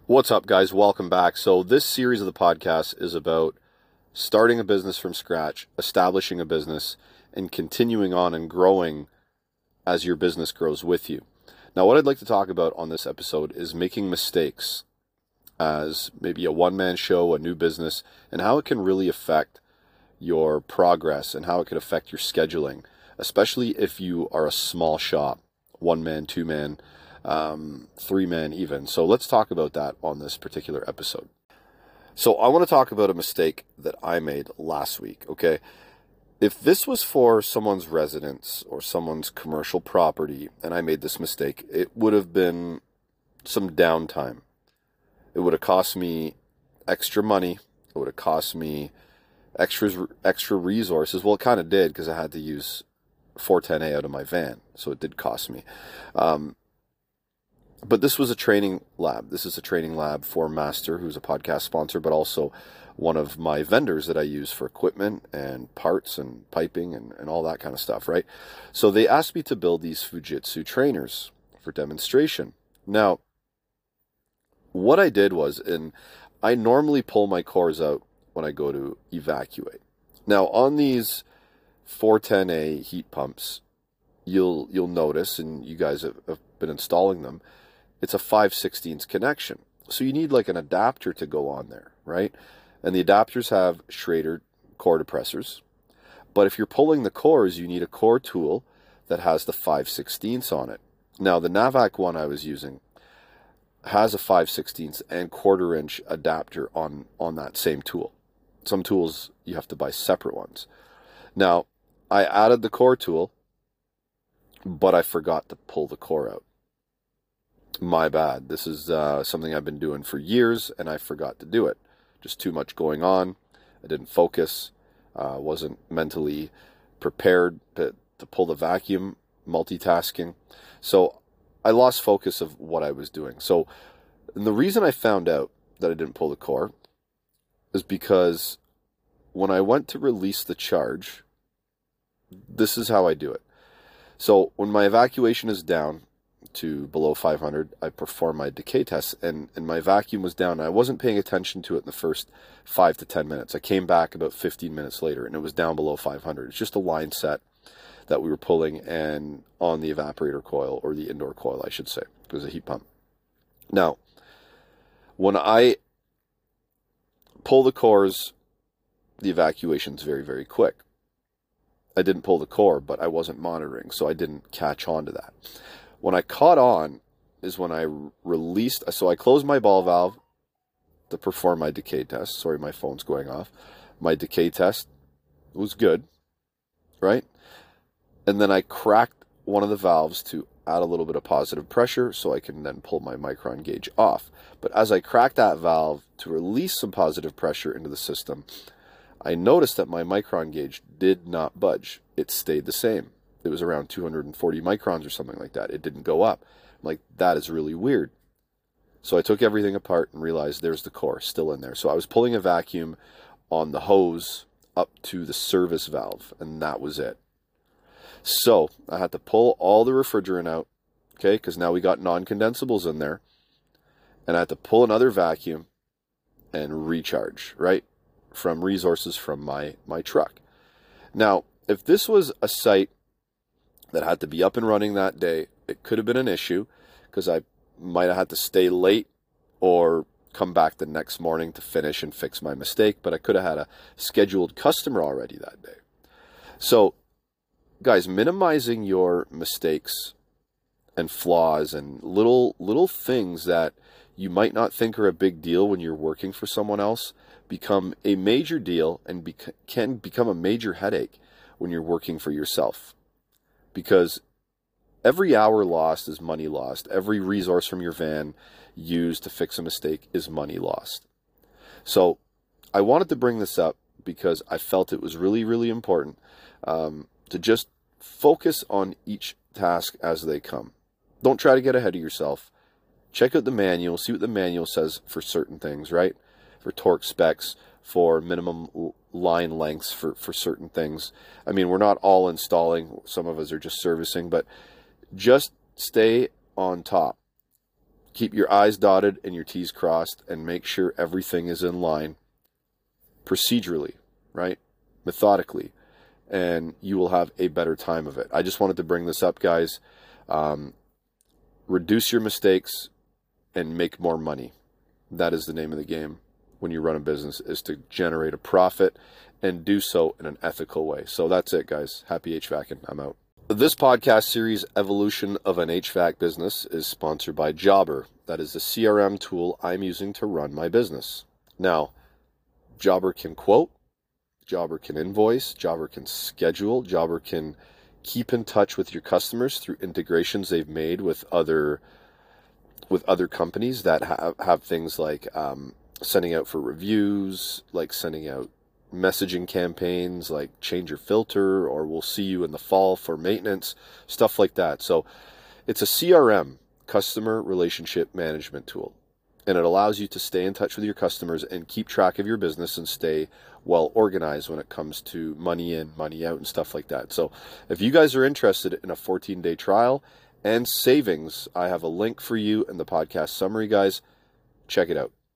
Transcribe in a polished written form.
What's up, guys? Welcome back. So this series of the podcast is about starting a business from scratch, establishing a business, and continuing on and growing as your business grows with you. Now, what I'd like to talk about on this episode is making mistakes as maybe a one-man show, a new business, and how it can really affect your progress and how it could affect your scheduling, especially if you are a small shop, one man, two man, three man even. So let's talk about that on this particular episode. So I want to talk about a mistake that I made last week, okay? If this was for someone's residence or someone's commercial property and I made this mistake, it would have been some downtime. It would have cost me extra money. It would have cost me extra resources. Well, it kind of did because I had to use 410A out of my van, so it did cost me. But this was a training lab. This is a training lab for Master, who's a podcast sponsor, but also one of my vendors that I use for equipment and parts and piping and all that kind of stuff, right? So they asked me to build these Fujitsu trainers for demonstration. Now, what I did was, and I normally pull my cores out when I go to evacuate. Now, on these 410A heat pumps, you'll notice, and you guys have been installing them, it's a 5/16 connection. So you need like an adapter to go on there, right? And the adapters have Schrader core depressors. But if you're pulling the cores, you need a core tool that has the 5/16 on it. Now, the Navac one I was using has a 5/16 and quarter-inch adapter on that same tool. Some tools you have to buy separate ones. Now, I added the core tool, but I forgot to pull the core out. My bad. This is something I've been doing for years, and I forgot to do it. Just too much going on. I didn't focus. Wasn't mentally prepared to pull the vacuum, multitasking. So I lost focus of what I was doing. So and the reason I found out that I didn't pull the core is because when I went to release the charge, this is how I do it. So when my evacuation is down to below 500, I perform my decay test, and my vacuum was down. I wasn't paying attention to it in the first 5 to 10 minutes. I came back about 15 minutes later, and it was down below 500. It's just a line set that we were pulling and on the evaporator coil, or the indoor coil, I should say. It was a heat pump. Now, when I pull the cores, the evacuation's very, very quick. I didn't pull the core, but I wasn't monitoring, so I didn't catch on to that. When I caught on is when I released, so I closed my ball valve to perform my decay test. Sorry, my phone's going off. My decay test was good, right? And then I cracked one of the valves to add a little bit of positive pressure so I can then pull my micron gauge off. But as I cracked that valve to release some positive pressure into the system, I noticed that my micron gauge did not budge. It stayed the same. It was around 240 microns or something like that. It didn't go up. I'm like, that is really weird. So I took everything apart and realized there's the core still in there. So I was pulling a vacuum on the hose up to the service valve, and that was it. So I had to pull all the refrigerant out, okay, because now we got non-condensables in there. And I had to pull another vacuum and recharge, right, from resources from my truck. Now, if this was a site that had to be up and running that day, it could have been an issue because I might have had to stay late or come back the next morning to finish and fix my mistake, but I could have had a scheduled customer already that day. So, guys, minimizing your mistakes and flaws and little things that you might not think are a big deal when you're working for someone else become a major deal and can become a major headache when you're working for yourself. Because every hour lost is money lost. Every resource from your van used to fix a mistake is money lost. So I wanted to bring this up because I felt it was really, really important to just focus on each task as they come. Don't try to get ahead of yourself. Check out the manual, see what the manual says for certain things, right? For torque specs, for minimum line lengths for certain things. I mean, we're not all installing. Some of us are just servicing, but just stay on top. Keep your I's dotted and your T's crossed, and make sure everything is in line procedurally, right? Methodically, and you will have a better time of it. I just wanted to bring this up, guys. Reduce your mistakes and make more money. That is the name of the game when you run a business, is to generate a profit and do so in an ethical way. So that's it, guys. Happy HVACing. I'm out. This podcast series, Evolution of an HVAC Business, is sponsored by Jobber. That is the CRM tool I'm using to run my business. Now, Jobber can quote, Jobber can invoice, Jobber can schedule, Jobber can keep in touch with your customers through integrations they've made with other companies that have things like sending out for reviews, like sending out messaging campaigns like change your filter, or we'll see you in the fall for maintenance, stuff like that. So it's a CRM, customer relationship management tool, and it allows you to stay in touch with your customers and keep track of your business and stay well organized when it comes to money in, money out, and stuff like that. So if you guys are interested in a 14-day trial and savings, I have a link for you in the podcast summary, guys. Check it out.